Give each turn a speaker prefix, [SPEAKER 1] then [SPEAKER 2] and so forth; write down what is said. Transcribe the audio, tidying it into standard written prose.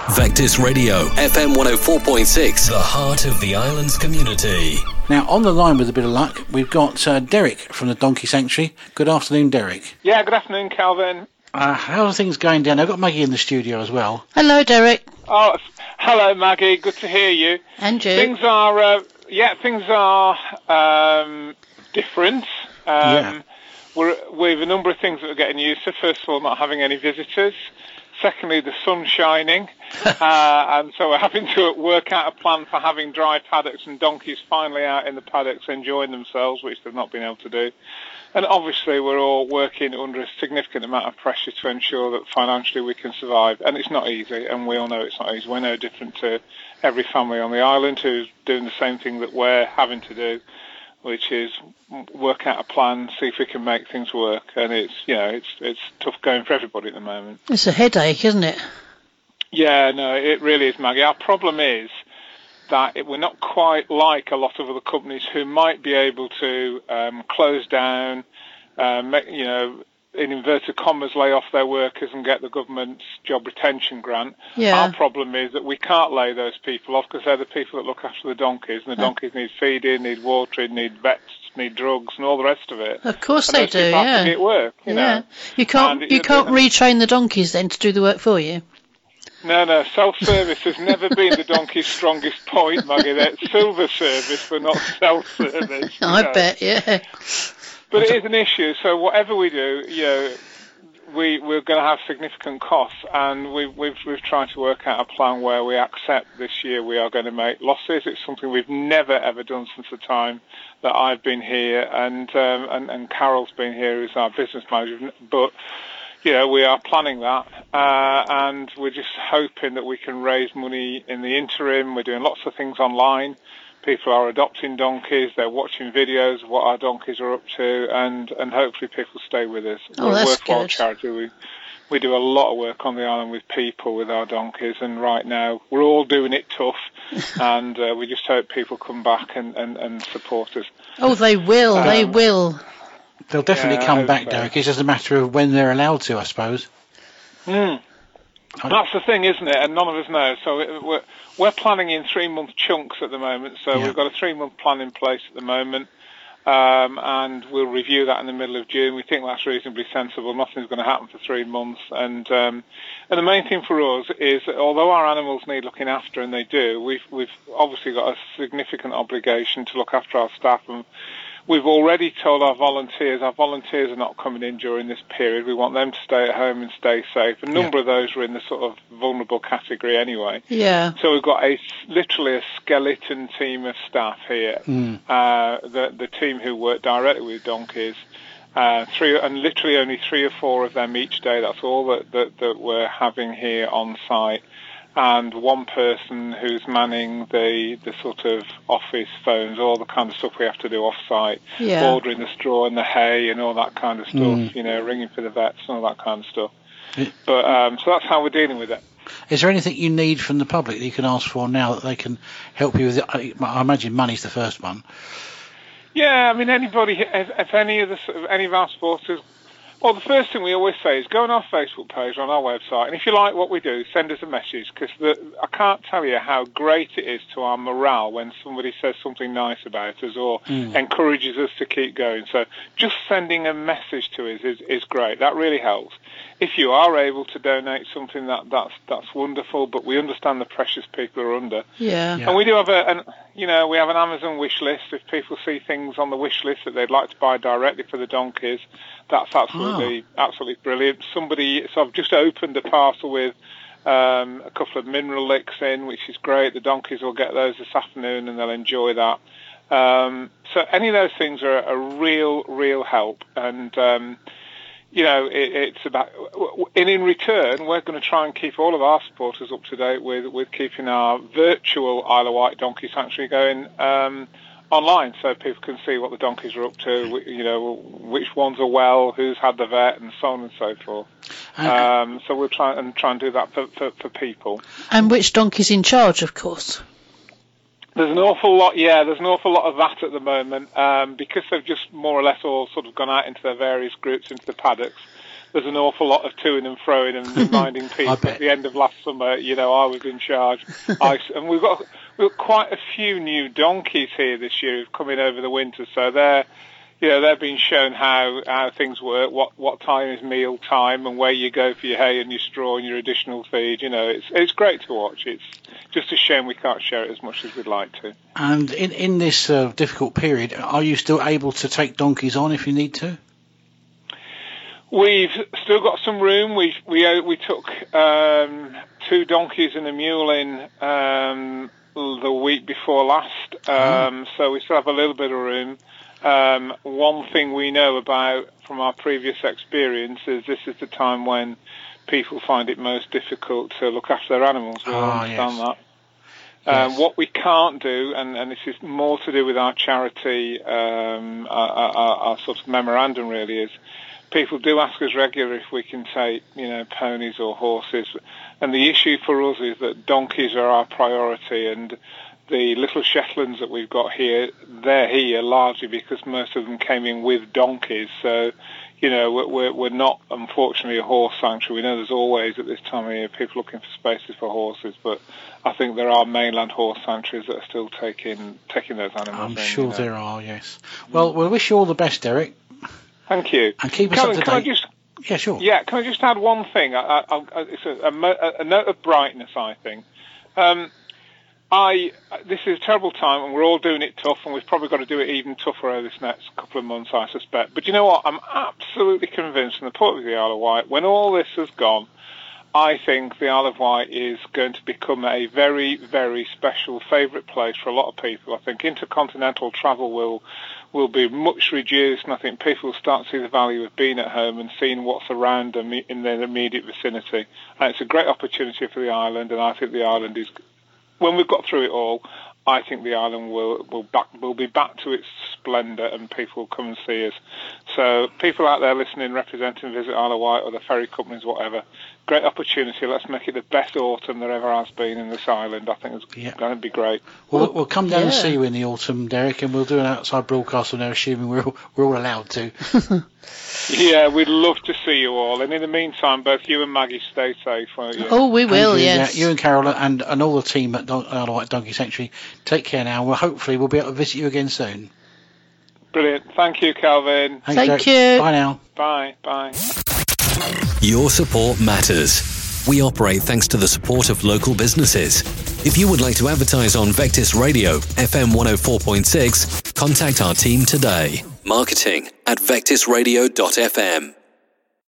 [SPEAKER 1] Vectis Radio, FM 104.6, the heart of the island's community.
[SPEAKER 2] Now, on the line with a bit of luck, we've got Derek from the Donkey Sanctuary. Good afternoon, Derek.
[SPEAKER 3] Yeah, good afternoon, Calvin.
[SPEAKER 2] How are things going down? I've got Maggie in the studio as well.
[SPEAKER 4] Hello, Derek.
[SPEAKER 3] Oh, hello, Maggie. Good to hear you.
[SPEAKER 4] And you.
[SPEAKER 3] Things are different. We've a number of things that we're getting used to. First of all, not having any visitors. Secondly, the sun shining, and so we're having to work out a plan for having dry paddocks and donkeys finally out in the paddocks enjoying themselves, which they've not been able to do. And obviously we're all working under a significant amount of pressure to ensure that financially we can survive. And it's not easy, and we all know it's not easy. We're no different to every family on the island who's doing the same thing that we're having to do, which is work out a plan, see if we can make things work. And it's tough going for everybody at the moment.
[SPEAKER 4] It's a headache, isn't it?
[SPEAKER 3] Yeah, no, it really is, Maggie. Our problem is that we're not quite like a lot of other companies who might be able to close down, in inverted commas, lay off their workers and get the government's job retention grant.
[SPEAKER 4] Yeah.
[SPEAKER 3] Our problem is that we can't lay those people off because they're the people that look after the donkeys, and the donkeys need feeding, need watering, need vets, need drugs, and all the rest of it.
[SPEAKER 4] Of course
[SPEAKER 3] and
[SPEAKER 4] they
[SPEAKER 3] those
[SPEAKER 4] do,
[SPEAKER 3] people have
[SPEAKER 4] yeah.
[SPEAKER 3] to be at work, you know.
[SPEAKER 4] You can't retrain the donkeys then to do the work for you.
[SPEAKER 3] No, self-service has never been the donkey's strongest point, Maggie. They're silver service, but not self-service.
[SPEAKER 4] I bet, yeah.
[SPEAKER 3] But it is an issue, so whatever we do, we're going to have significant costs, and we've tried to work out a plan where we accept this year we are going to make losses. It's something we've never, ever done since the time that I've been here, and Carol's been here as our business manager, but we are planning that, and we're just hoping that we can raise money in the interim. We're doing lots of things online. People are adopting donkeys. They're watching videos of what our donkeys are up to, and hopefully people stay with us.
[SPEAKER 4] Oh,
[SPEAKER 3] we're a
[SPEAKER 4] that's
[SPEAKER 3] worthwhile
[SPEAKER 4] good.
[SPEAKER 3] charity. We do a lot of work on the island with people, with our donkeys, and right now we're all doing it tough, and we just hope people come back and support us.
[SPEAKER 4] Oh, they will. They will.
[SPEAKER 2] They'll definitely come back, Derek. It's just a matter of when they're allowed to, I suppose.
[SPEAKER 3] That's the thing, isn't it? And none of us know. So we're planning in 3-month chunks at the moment. So we've got a 3-month plan in place at the moment, and we'll review that in the middle of June. We think that's reasonably sensible. Nothing's going to happen for 3 months. And the main thing for us is that although our animals need looking after, and they do, we've obviously got a significant obligation to look after our staff. And we've already told our volunteers are not coming in during this period. We want them to stay at home and stay safe. A number of those are in the sort of vulnerable category anyway.
[SPEAKER 4] Yeah.
[SPEAKER 3] So we've got literally a skeleton team of staff here. The team who work directly with donkeys, and literally only 3 or 4 of them each day. That's all that we're having here on site. And one person who's manning the sort of office phones, all the kind of stuff we have to do off-site, ordering the straw and the hay and all that kind of stuff, ringing for the vets and all that kind of stuff. But so that's how we're dealing with it.
[SPEAKER 2] Is there anything you need from the public that you can ask for now that they can help you with it? I imagine money's the first one.
[SPEAKER 3] Yeah, I mean, anybody, if any of our supporters. Well, the first thing we always say is go on our Facebook page, on our website, and if you like what we do, send us a message, because I can't tell you how great it is to our morale when somebody says something nice about us or encourages us to keep going. So just sending a message to us is great. That really helps. If you are able to donate something, that's wonderful, but we understand the pressures people are under.
[SPEAKER 4] Yeah.
[SPEAKER 3] And we do have we have an Amazon wish list. If people see things on the wish list that they'd like to buy directly for the donkeys, that's absolutely brilliant. So I've just opened a parcel with a couple of mineral licks in, which is great. The donkeys will get those this afternoon and they'll enjoy that. So any of those things are a real help. And it's about, and in return, we're going to try and keep all of our supporters up to date with keeping our virtual Isle of Wight Donkey Sanctuary going online, so people can see what the donkeys are up to, which ones are well, who's had the vet, and so on and so forth. So we'll try and do that for people.
[SPEAKER 4] And which donkey's in charge, of course?
[SPEAKER 3] There's an awful lot, there's an awful lot of that at the moment, because they've just more or less all sort of gone out into their various groups, into the paddocks. there's an awful lot of toing and froing and reminding people at the end of last summer, I was in charge. And we've got quite a few new donkeys here this year who've come in over the winter, so they're being shown how things work, what time is meal time, and where you go for your hay and your straw and your additional feed. It's great to watch. It's just a shame we can't share it as much as we'd like to.
[SPEAKER 2] And in this difficult period, are you still able to take donkeys on if you need to?
[SPEAKER 3] We've still got some room. We took 2 donkeys and a mule in the week before last, so we still have a little bit of room. One thing we know about from our previous experience is this is the time when people find it most difficult to look after their animals. We all understand that. Yes. What we can't do, and this is more to do with our charity, our sort of memorandum really, is people do ask us regularly if we can take, ponies or horses. And the issue for us is that donkeys are our priority, and the little Shetlands that we've got here, they're here largely because most of them came in with donkeys. So, we're not, unfortunately, a horse sanctuary. We know there's always, at this time of year, people looking for spaces for horses, but I think there are mainland horse sanctuaries that are still taking those animals.
[SPEAKER 2] I'm sure there are, yes. Well, we'll wish you all the best, Derek.
[SPEAKER 3] Thank you.
[SPEAKER 2] And keep us up to date. Yeah, sure.
[SPEAKER 3] Yeah, can I just add one thing? It's a note of brightness, I think. This is a terrible time, and we're all doing it tough, and we've probably got to do it even tougher over this next couple of months, I suspect. But you know what? I'm absolutely convinced from the point of view of the Isle of Wight, when all this has gone, I think the Isle of Wight is going to become a very, very special favourite place for a lot of people. I think intercontinental travel will be much reduced, and I think people will start to see the value of being at home and seeing what's around them in their immediate vicinity. And it's a great opportunity for the island, and I think the island is, when we've got through it all, I think the island will be back to its splendour, and people will come and see us. So people out there listening, representing Visit Isle of Wight or the ferry companies, whatever, great opportunity. Let's make it the best autumn there ever has been in this island. I think it's going to be great.
[SPEAKER 2] We'll come down and see you in the autumn, Derek, and we'll do an outside broadcast from there, assuming we're all allowed to.
[SPEAKER 3] Yeah, we'd love to see you all. And in the meantime, both you and Maggie stay safe, won't you?
[SPEAKER 4] Oh, we will, yes.
[SPEAKER 2] You and Carol and all the team at Isle of Wight Donkey Sanctuary, take care now. Hopefully we'll be able to visit you again soon.
[SPEAKER 3] Brilliant. Thank you, Calvin.
[SPEAKER 4] Thank you.
[SPEAKER 2] Bye now.
[SPEAKER 3] Bye.
[SPEAKER 1] Your support matters. We operate thanks to the support of local businesses. If you would like to advertise on Vectis Radio, FM 104.6, contact our team today. Marketing@vectisradio.fm.